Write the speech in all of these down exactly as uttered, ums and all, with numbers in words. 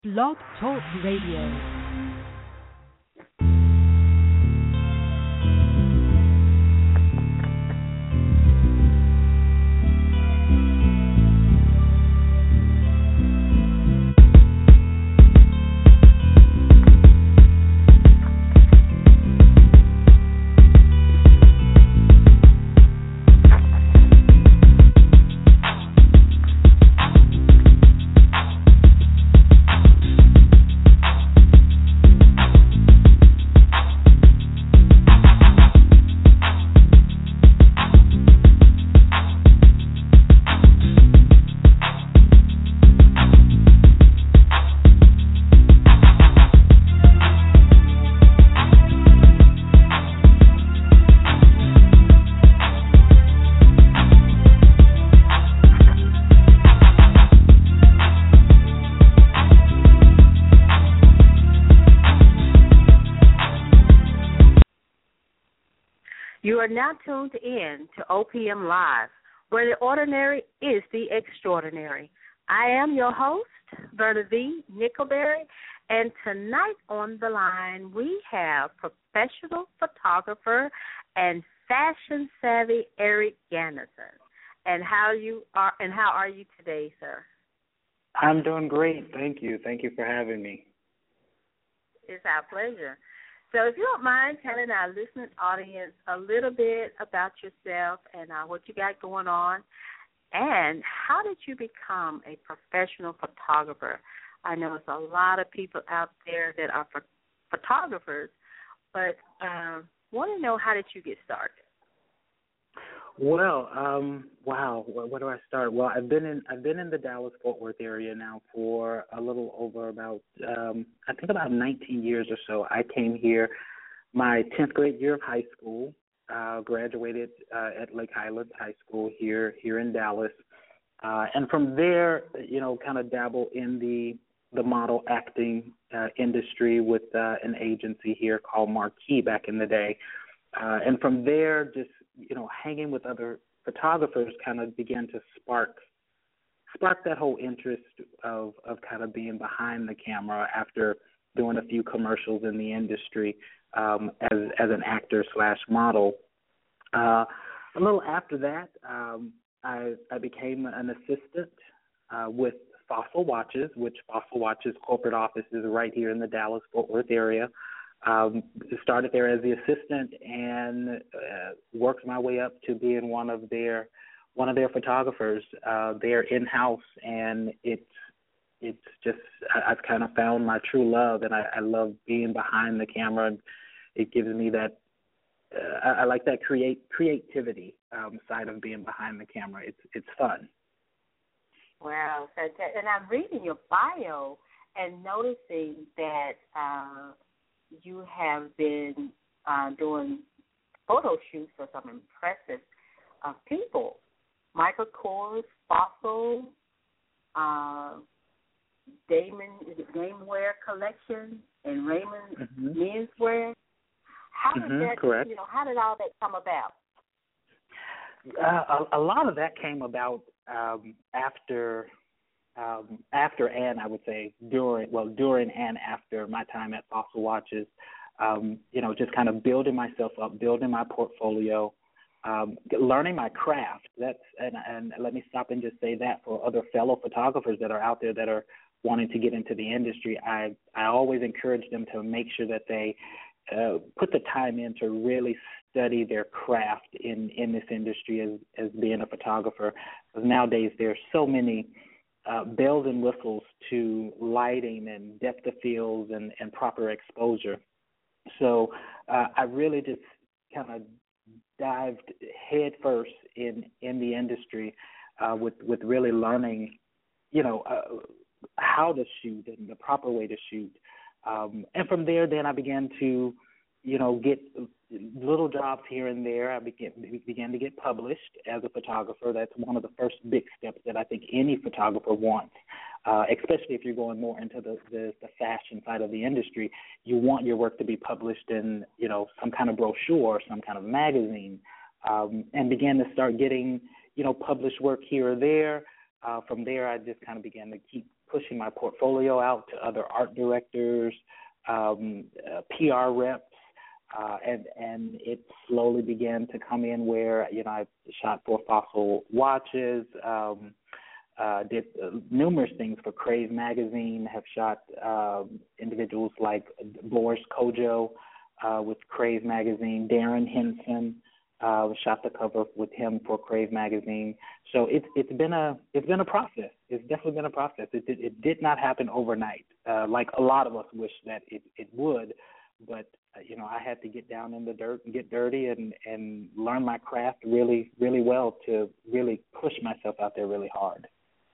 Blog Talk Radio. You are now tuned in to O P M Live, where the ordinary is the extraordinary. I am your host, Verna V. Nickelberry, and tonight on the line we have professional photographer and fashion-savvy Eric Gannison. And how you are? And how are you today, sir? I'm doing great. Thank you. Thank you for having me. It's our pleasure. So if you don't mind telling our listening audience a little bit about yourself and uh, what you got going on, and how did you become a professional photographer? I know there's a lot of people out there that are ph- photographers, but um, want to know, how did you get started? Well, um, wow, where, where do I start? Well, I've been in I've been in the Dallas-Fort Worth area now for a little over about um, I think about nineteen years or so. I came here my tenth grade year of high school, uh, graduated uh, at Lake Highlands High School here here in Dallas, uh, and from there, you know, kind of dabble in the the model acting uh, industry with uh, an agency here called Marquee back in the day, uh, and from there, just you know, hanging with other photographers kind of began to spark spark that whole interest of, of kind of being behind the camera after doing a few commercials in the industry um, as as an actor slash model. Uh, a little after that, um, I, I became an assistant uh, with Fossil Watches, which Fossil Watches corporate office is right here in the Dallas-Fort Worth area. Um, started there as the assistant and uh, worked my way up to being one of their one of their photographers. Uh, they're in house, and it's it's just I, I've kind of found my true love, and I, I love being behind the camera. And it gives me that uh, I, I like that create creativity um, side of being behind the camera. It's it's fun. Wow, fantastic! And I'm reading your bio and noticing that. Uh, You have been uh, doing photo shoots for some impressive uh, people. Michael Kors, Fossil, uh, Damon, is it Dameware Collection, and Raymond mm-hmm. Menswear. How did mm-hmm, that? Correct. You know, how did all that come about? Uh, a, a lot of that came about um, after. Um, after and I would say during, well, during and after my time at Fossil Watches, um, you know, just kind of building myself up, building my portfolio, um, learning my craft. That's and, and let me stop and just say that for other fellow photographers that are out there that are wanting to get into the industry, I I always encourage them to make sure that they uh, put the time in to really study their craft in, in this industry as as being a photographer. Because nowadays there are so many Uh, bells and whistles to lighting and depth of field and, and proper exposure. So uh, I really just kind of dived head first in, in the industry uh, with, with really learning, you know, uh, how to shoot and the proper way to shoot. Um, and from there, then I began to, you know, get little jobs here and there. I began, began to get published as a photographer. That's one of the first big steps that I think any photographer wants, uh, especially if you're going more into the, the, the fashion side of the industry. You want your work to be published in, you know, some kind of brochure, some kind of magazine, um, and began to start getting, you know, published work here or there. Uh, from there, I just kind of began to keep pushing my portfolio out to other art directors, um, uh, P R reps, uh, and and it slowly began to come in where, you know, I shot for Fossil Watches, um, uh, did uh, numerous things for Crave Magazine, have shot um, individuals like Boris Kojo uh, with Crave Magazine, Darren Henson. Uh, shot the cover with him for Crave Magazine. So it's it's been a it's been a process. It's definitely been a process. It did, it did not happen overnight, uh, like a lot of us wish that it, it would. But uh, you know, I had to get down in the dirt and get dirty and, and learn my craft really really well to really push myself out there really hard.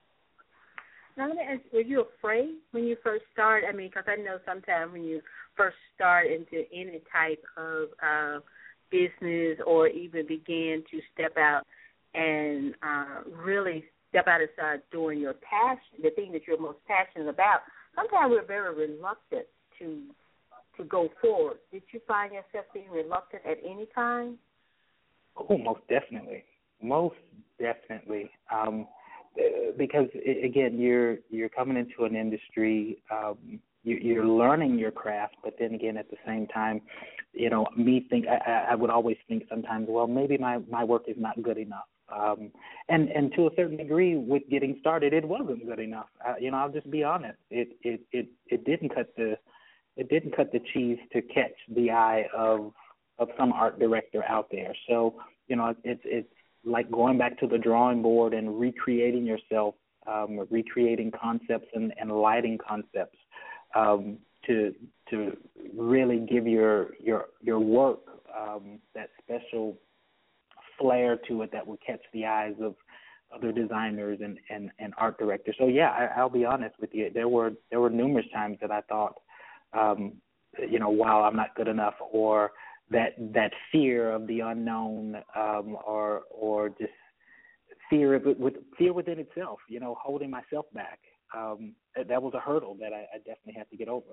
Now, let me ask, were you afraid when you first started? I mean, because I know sometimes when you first start into any type of uh, business or even begin to step out and uh, really step out and start doing your passion, the thing that you're most passionate about, sometimes we're very reluctant to to go forward. Did you find yourself being reluctant at any time? Oh, most definitely. Most definitely. Um, because, again, you're you're coming into an industry, um, you, you're learning your craft, but then again, at the same time, you know, me think I, I would always think sometimes, well, maybe my, my work is not good enough. Um, and, and to a certain degree, with getting started, it wasn't good enough. Uh, you know, I'll just be honest. It, it, it, it didn't cut the it didn't cut the cheese to catch the eye of of some art director out there. So, you know, it's it's like going back to the drawing board and recreating yourself, um, recreating concepts and, and lighting concepts. Um, to to really give your your your work um, that special flair to it that will catch the eyes of other designers and, and, and art directors. So yeah, I, I'll be honest with you. There were there were numerous times that I thought, um, you know, wow, I'm not good enough, or that that fear of the unknown, um, or or just fear of it, with fear within itself. You know, holding myself back. Um, that was a hurdle that I, I definitely had to get over.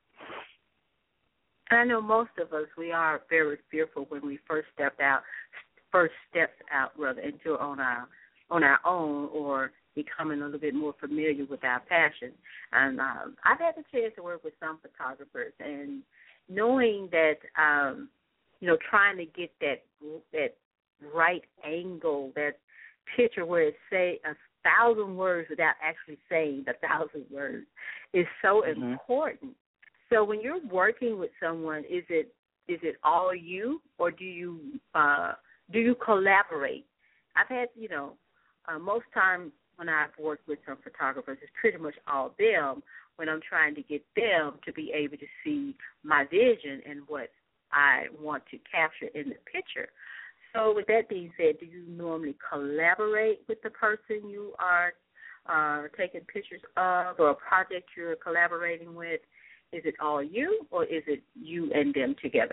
I know most of us, we are very fearful when we first step out, first stepped out rather into on our on our own, or becoming a little bit more familiar with our passion. And um, I've had the chance to work with some photographers, and knowing that, um, you know, trying to get that that right angle, that picture where it say a thousand words without actually saying a thousand words is so mm-hmm. important. So when you're working with someone, is it is it all you, or do you uh, do you collaborate? I've had, you know, uh, most times when I've worked with some photographers, it's pretty much all them when I'm trying to get them to be able to see my vision and what I want to capture in the picture. So with that being said, do you normally collaborate with the person you are uh, taking pictures of, or a project you're collaborating with? Is it all you, or is it you and them together?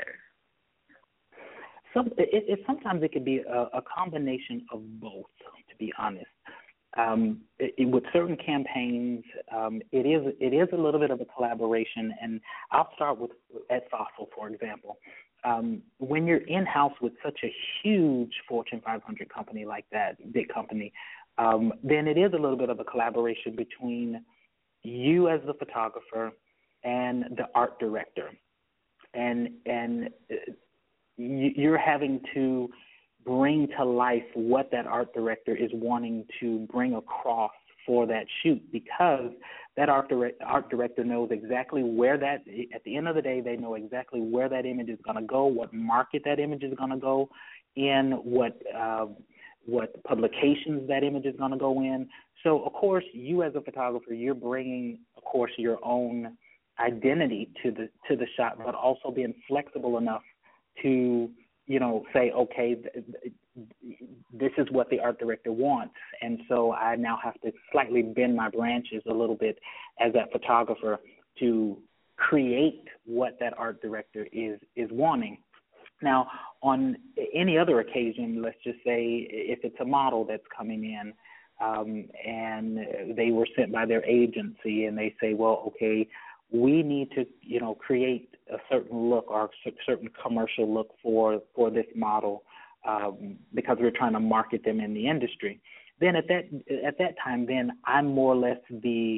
Some, it, it, sometimes it could be a, a combination of both, to be honest. Um, it, it, with certain campaigns, um, it is it is a little bit of a collaboration, and I'll start with at Fossil, for example. Um, when you're in-house with such a huge Fortune five hundred company like that, big company, um, then it is a little bit of a collaboration between you as the photographer and the art director. And and you're having to bring to life what that art director is wanting to bring across for that shoot, because that art, direct, art director knows exactly where that, at the end of the day, they know exactly where that image is going to go, what market that image is going to go in, what uh, what publications that image is going to go in. So, of course, you as a photographer, you're bringing, of course, your own identity to the to the shot, but also being flexible enough to, you know, say, okay, th- th- this is what the art director wants, and so I now have to slightly bend my branches a little bit as that photographer to create what that art director is is wanting. Now, on any other occasion, let's just say if it's a model that's coming in, um, and they were sent by their agency, and they say, well, okay, we need to, you know, create a certain look or a certain commercial look for, for this model um, because we're trying to market them in the industry. Then at that at that time, then I'm more or less the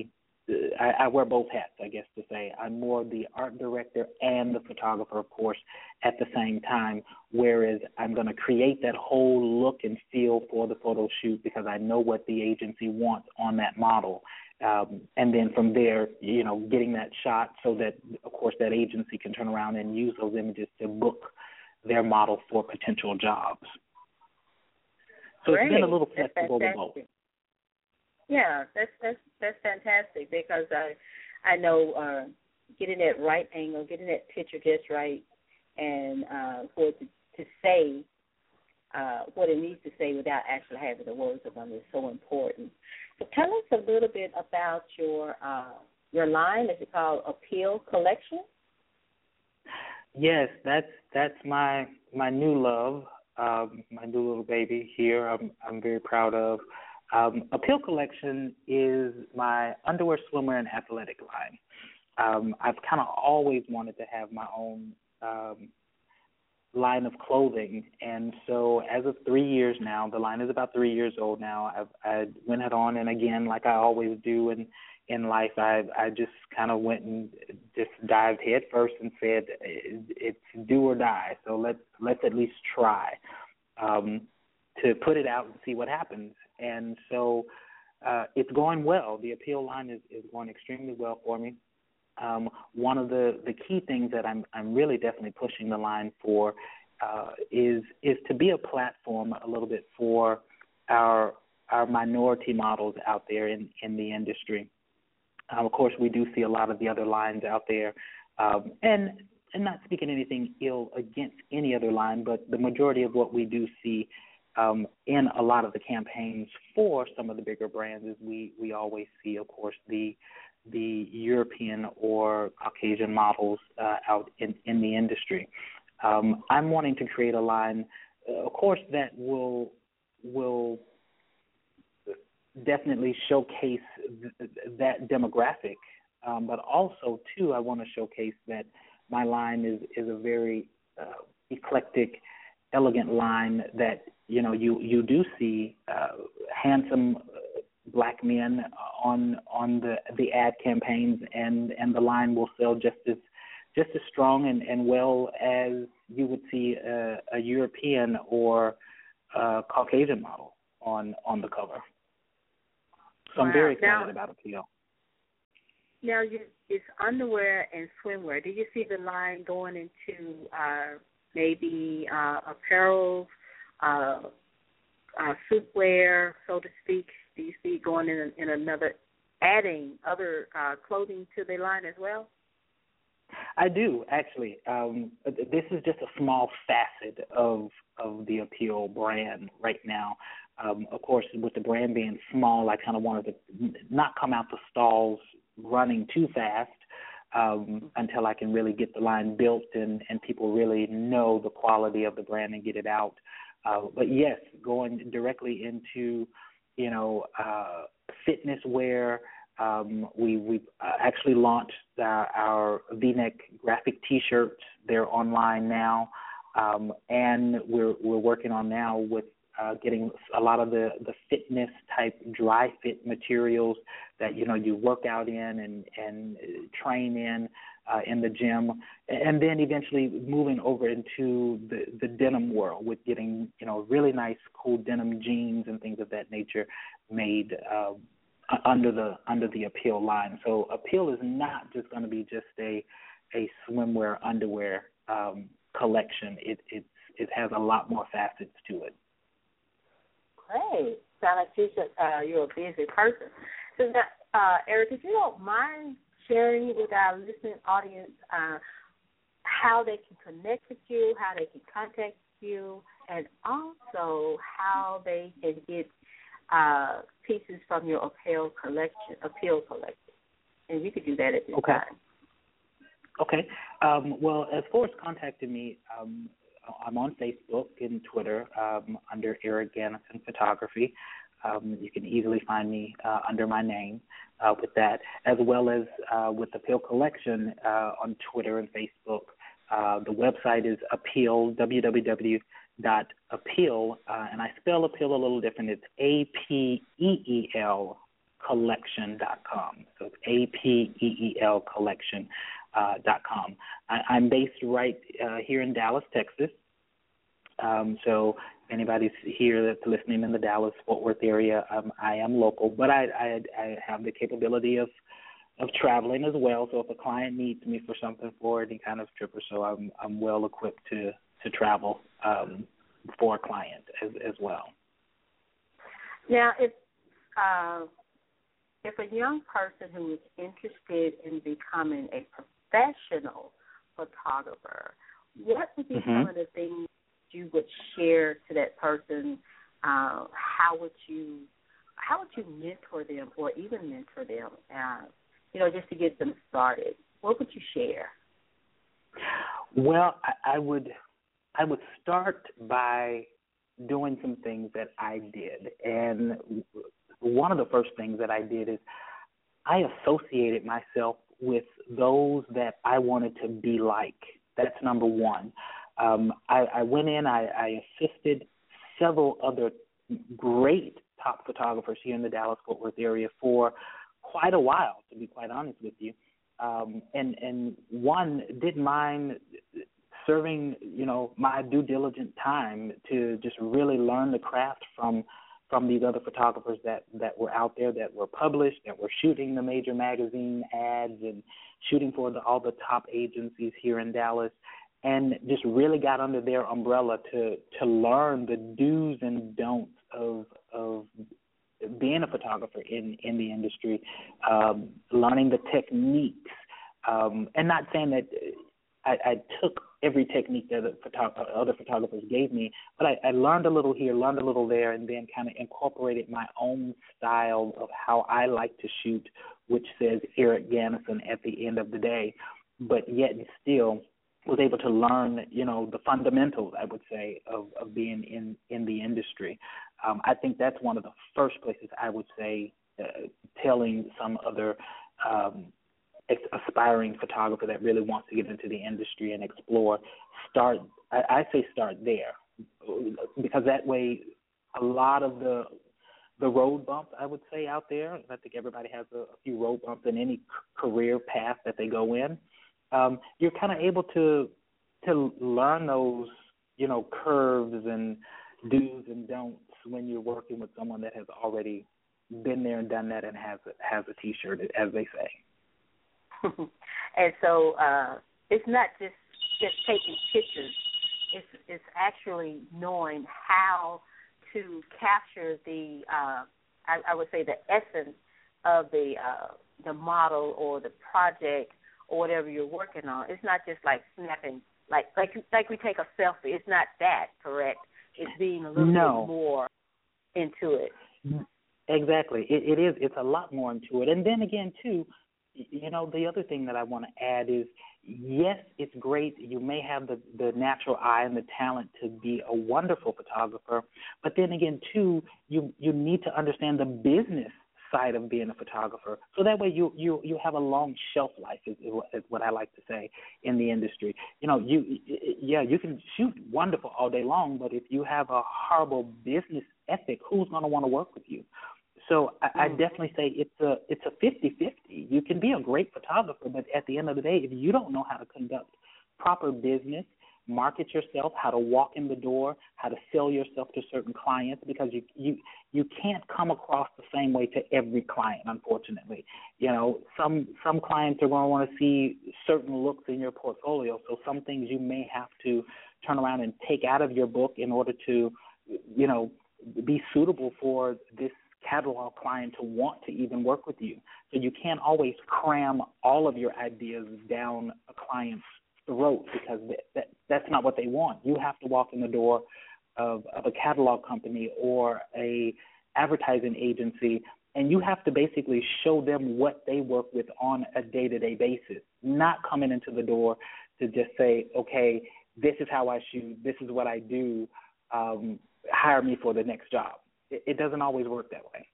I, I wear both hats, I guess to say. I'm more the art director and the photographer, of course, at the same time, whereas I'm going to create that whole look and feel for the photo shoot because I know what the agency wants on that model. Um, and then from there, you know, getting that shot so that, of course, that agency can turn around and use those images to book their model for potential jobs. So Great. It's been a little That's flexible to fantastic. both. Yeah, that's that's that's fantastic because I I know uh, getting that right angle, getting that picture just right, and uh, for it to, to say uh, what it needs to say without actually having the words of them is so important. So tell us a little bit about your uh, your line. Is it called Appeal Collection? Yes, that's that's my my new love, um, my new little baby here. I'm I'm very proud of. Um, Appeal Collection is my underwear, swimwear, and athletic line. Um, I've kind of always wanted to have my own um, line of clothing, and so as of three years now, the line is about three years old now. I've I went it on, and again, like I always do in in life, I I just kind of went and just dived head first and said it's do or die. So let's let's at least try um, to put it out and see what happens. And so uh, it's going well. The Appeal line is, is going extremely well for me. Um, one of the, the key things that I'm I'm really definitely pushing the line for uh, is is to be a platform a little bit for our our minority models out there in, in the industry. Um, of course, we do see a lot of the other lines out there, um, and and not speaking anything ill against any other line, but the majority of what we do see Um, in a lot of the campaigns for some of the bigger brands is we, we always see, of course, the the European or Caucasian models uh, out in, in the industry. Um, I'm wanting to create a line, uh, of course, that will will definitely showcase th- that demographic, um, but also, too, I want to showcase that my line is, is a very uh, eclectic, elegant line that you know, you, you do see uh, handsome black men on on the, the ad campaigns, and, and the line will sell just as just as strong and, and well as you would see a, a European or a Caucasian model on on the cover. So wow. I'm very excited now, about Appeal. Now, you, it's underwear and swimwear. Do you see the line going into uh, maybe uh, apparel? Uh, uh, footwear, so to speak? Do you see going in, in another, adding other uh, clothing to the line as well? I do, actually. Um, this is just a small facet of of the Appeal brand right now. Um, of course, with the brand being small, I kind of wanted to not come out the stalls running too fast um, until I can really get the line built and, and people really know the quality of the brand and get it out. Uh, but yes, going directly into, you know, uh, fitness wear. Um, we we uh, actually launched uh, our V-neck graphic T-shirts. They're online now, um, and we're we're working on now with uh, getting a lot of the, the fitness type dry fit materials that you know you work out in and and train in. Uh, in the gym, and then eventually moving over into the, the denim world with getting, you know, really nice, cool denim jeans and things of that nature made uh, under the under the Appeal line. So Appeal is not just going to be just a a swimwear underwear um, collection. It it it has a lot more facets to it. Great. Sounds like you should, uh, you're a busy person. So now, uh, Eric, if you don't mind sharing with our listening audience uh, how they can connect with you, how they can contact you, and also how they can get uh, pieces from your Appeal collection. Appeal collection, and you could do that at this okay. time. Okay. Um, well, as far as contacting me, um, I'm on Facebook and Twitter um, under Eric Gannison Photography. Um, you can easily find me uh, under my name uh, with that, as well as uh, with Appeal Collection uh, on Twitter and Facebook. Uh, the website is Appeal, w w w dot appeal, uh, and I spell Appeal a little different. It's A P E E L collection dot com. So it's A P E E L collection uh, dot com. I, I'm based right uh, here in Dallas, Texas. Um, so if anybody's here that's listening in the Dallas-Fort Worth area, um, I am local, but I, I, I have the capability of, of traveling as well. So if a client needs me for something for any kind of trip or so, I'm, I'm well equipped to, to travel um, for a client as, as well. Now, if uh, if a young person who is interested in becoming a professional photographer, what would be mm-hmm. some of the things you would share to that person? Uh, how would you how would you mentor them, or even mentor them? Uh, you know, just to get them started. What would you share? Well, I, I would I would start by doing some things that I did. And one of the first things that I did is I associated myself with those that I wanted to be like. That's number one. Um, I, I went in, I, I assisted several other great top photographers here in the Dallas-Fort Worth area for quite a while, to be quite honest with you. Um, and, and one didn't mind serving, you know, my due diligent time to just really learn the craft from from these other photographers that, that were out there, that were published, that were shooting the major magazine ads and shooting for the, all the top agencies here in Dallas, and just really got under their umbrella to to learn the do's and don'ts of of being a photographer in, in the industry, um, learning the techniques, um, and not saying that I, I took every technique that the photog- other photographers gave me, but I, I learned a little here, learned a little there, and then kind of incorporated my own style of how I like to shoot, which says Eric Gannison at the end of the day, but yet still was able to learn, you know, the fundamentals, I would say, of, of being in, in the industry. Um, I think that's one of the first places I would say uh, telling some other um, aspiring photographer that really wants to get into the industry and explore, start, I, I say start there, because that way a lot of the the road bumps, I would say, out there, and I think everybody has a, a few road bumps in any c- career path that they go in, um, you're kind of able to to learn those, you know, curves and do's and don'ts when you're working with someone that has already been there and done that and has has a T-shirt, as they say. And so uh, it's not just just taking pictures. It's it's actually knowing how to capture the uh, I, I would say the essence of the uh, the model or the project or whatever you're working on. It's not just like snapping like like like we take a selfie. It's not that, correct? It's being a little no. bit more into it. Exactly. It, it is. It's a lot more into it. And then again, too, you know, the other thing that I want to add is, yes, it's great. You may have the, the natural eye and the talent to be a wonderful photographer, but then again, too, you you need to understand the business side of being a photographer. So that way you you, you have a long shelf life, is, is what I like to say in the industry. You know, you yeah, you can shoot wonderful all day long, but if you have a horrible business ethic, who's going to want to work with you? So I, I definitely say it's a it's a fifty-fifty. You can be a great photographer, but at the end of the day, if you don't know how to conduct proper business, market yourself, how to walk in the door, how to sell yourself to certain clients, because you you you can't come across the same way to every client, unfortunately. You know, some some clients are going to want to see certain looks in your portfolio, so some things you may have to turn around and take out of your book in order to, you know, be suitable for this catalog client to want to even work with you. So you can't always cram all of your ideas down a client's throat, because that, that, that's not what they want. You have to walk in the door of, of a catalog company or a advertising agency, and you have to basically show them what they work with on a day-to-day basis, not coming into the door to just say, okay, this is how I shoot, this is what I do, um, hire me for the next job. It doesn't always work that way.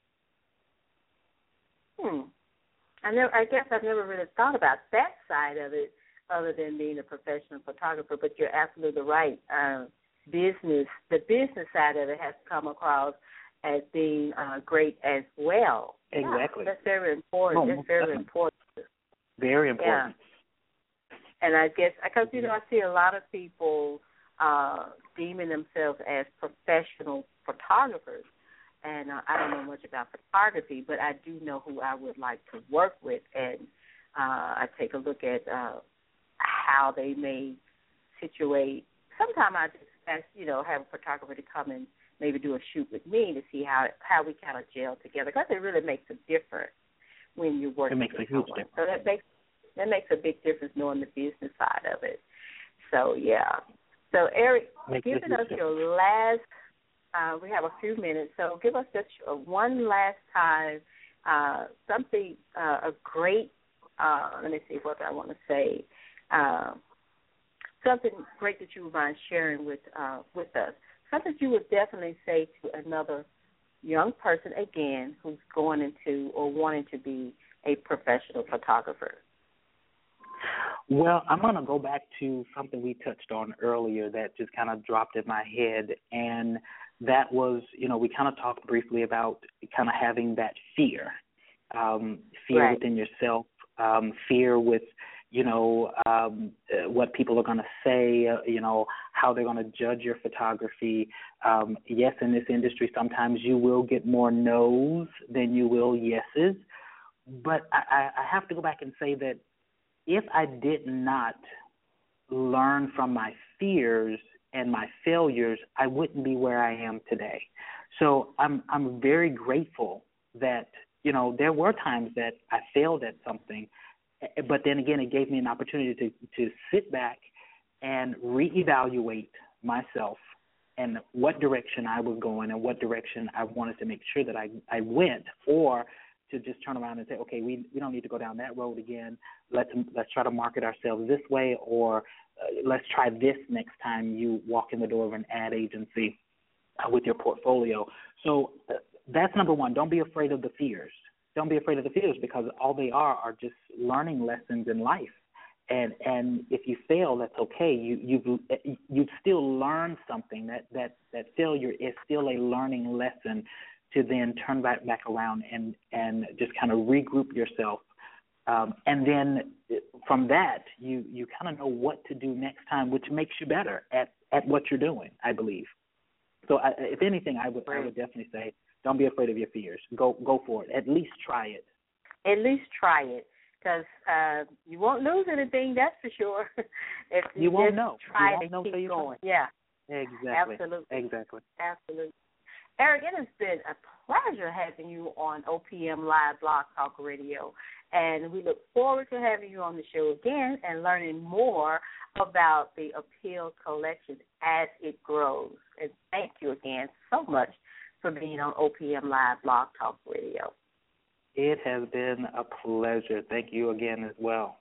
Hmm. I never. I guess I've never really thought about that side of it, other than being a professional photographer. But you're absolutely right. Uh, business, the business side of it has to come across, at being uh, great as well. Exactly. Yeah, that's very important. Oh, that's very definitely. important. Very important. Yeah. And I guess, because, you know, I see a lot of people uh, deeming themselves as professional photographers. And uh, I don't know much about photography, but I do know who I would like to work with. And uh, I take a look at uh, how they may situate. Sometimes I just, ask, you know, have a photographer to come and maybe do a shoot with me to see how how we kind of gel together, because it really makes a difference when you're working it makes with a huge someone. difference. So that makes that makes a big difference knowing the business side of it. So yeah. So Eric, Makes giving us your last. Uh, we have a few minutes, so give us just uh, one last time uh, something uh, a great. Uh, let me see what I want to say. Uh, something great that you would mind sharing with uh, with us. Something you would definitely say to another young person, again, who's going into or wanting to be a professional photographer. Well, I'm going to go back to something we touched on earlier that just kind of dropped in my head, and that was, you know, we kind of talked briefly about kind of having that fear, um, fear right. within yourself, um, fear with, you know, um, uh, what people are going to say, uh, you know, how they're going to judge your photography. Um, yes, in this industry, sometimes you will get more no's than you will yeses. But I, I have to go back and say that if I did not learn from my fears and my failures, I wouldn't be where I am today. So I'm I'm very grateful that, you know, there were times that I failed at something, but then again, it gave me an opportunity to, to sit back and reevaluate myself and what direction I was going and what direction I wanted to make sure that I, I went, or to just turn around and say, okay, we, we don't need to go down that road again. Let's let's try to market ourselves this way, or uh, let's try this next time you walk in the door of an ad agency uh, with your portfolio. So uh, that's number one. Don't be afraid of the fears. Don't be afraid of the fears, because all they are are just learning lessons in life. And and if you fail, that's okay. You you've you've still learned something. That that that failure is still a learning lesson to then turn back back around and and just kind of regroup yourself. Um, and then from that, you you kind of know what to do next time, which makes you better at at what you're doing, I believe. So I, if anything, I would I would definitely say, don't be afraid of your fears. Go go for it. At least try it. At least try it, because uh, you won't lose anything. That's for sure. if you, you won't just know. Try you won't to know keep you going. Can. Yeah. Exactly. Absolutely. Exactly. Absolutely. Eric, it has been a pleasure having you on O P M Live Blog Talk Radio, and we look forward to having you on the show again and learning more about the Appeal Collection as it grows. And thank you again so much for being on O P M Live Blog Talk Radio. It has been a pleasure. Thank you again as well.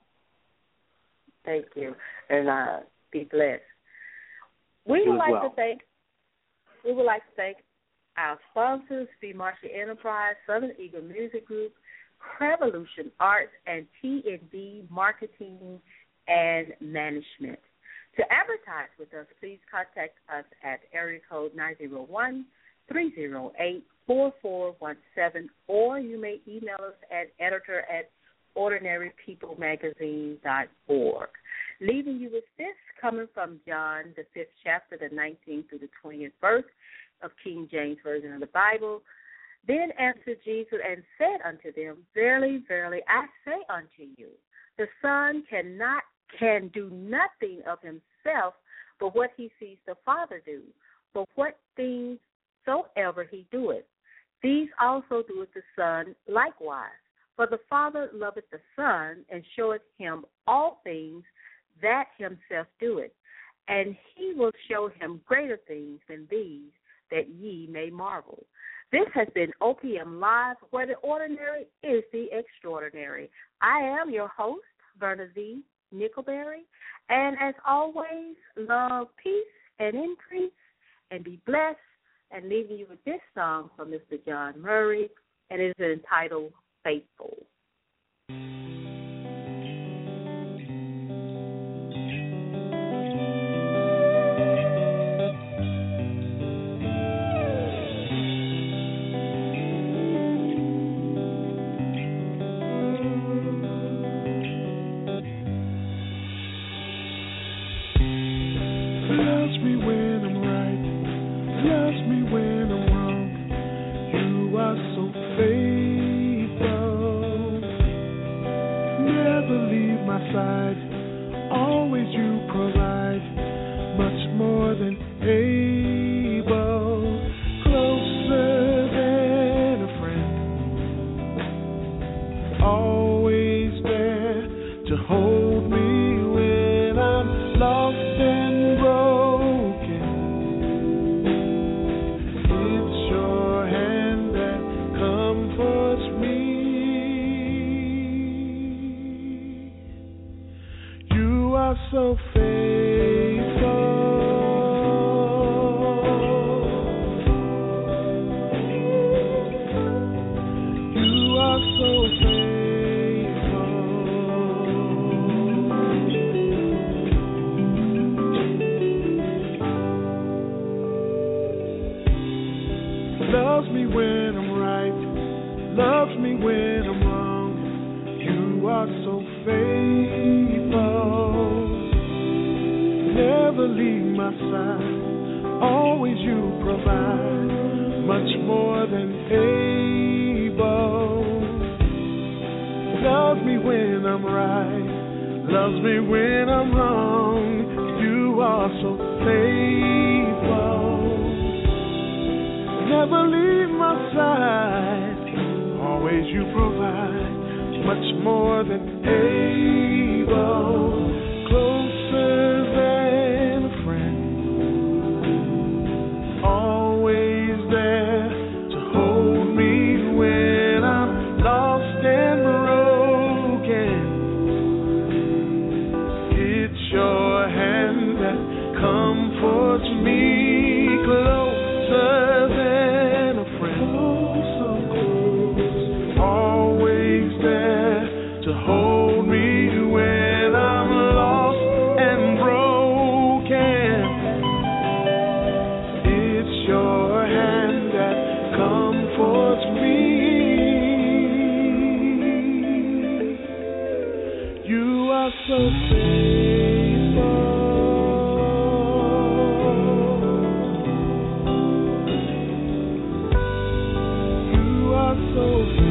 Thank you, and uh, be blessed. We You would as like well. to thank. We would like to thank our sponsors: Be Marshall Enterprise, Southern Eagle Music Group, Revolution Arts, and T and B Marketing and Management. To advertise with us, please contact us at area code nine zero one, three zero eight, four four one seven, or you may email us at editor at ordinary people magazine dot org. Leaving you with this, coming from John, the fifth chapter, the nineteenth through the twentieth verse of King James Version of the Bible. Then answered Jesus and said unto them, Verily, verily, I say unto you, the Son cannot can do nothing of himself but what he sees the Father do. But what things soever he doeth, these also doeth the Son likewise. For the Father loveth the Son, and showeth him all things that himself doeth. And he will show him greater things than these, that ye may marvel. This has been O P M Live, where the ordinary is the extraordinary. I am your host, Verna V. Nickelberry, and as always, love, peace, and increase, and be blessed, and leaving you with this song from Mister John Murray, and it is entitled Faithful. Loves me when I'm right, loves me when I'm wrong. You are so faithful. Never leave my side, always you provide, much more than able, closer than a friend, always there to hold me when I'm lost and broken. It's your hand that comforts me. You are so faithful. You are so faithful. Loves me when I'm right, loves me when I'm wrong. You are so faithful. Never leave my side, always you provide, much more than able. Loves me when I'm right, loves me when I'm wrong. You are so faithful. Never leave my side, always you provide, much more than able, closer than a friend, always there to hold me when I'm lost and broken. It's your hand that comforts me, closer than a friend, so close, always there to hold me when I'm lost and broken. It's your hand that comforts me. You are so faithful. You are so faithful.